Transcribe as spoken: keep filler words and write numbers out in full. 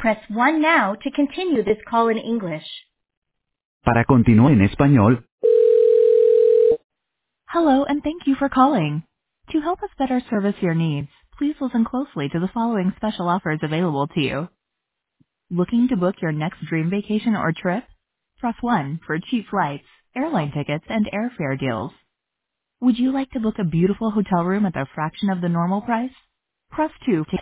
press one now to continue this call in English. Para continuar en español, Hello, and thank you for calling. To help us better service your needs, please listen closely to the following special offers available to you. Looking to book your next dream vacation or trip? Press one for cheap flights, airline tickets, and airfare deals. Would you like to book a beautiful hotel room at a fraction of the normal price? Press two to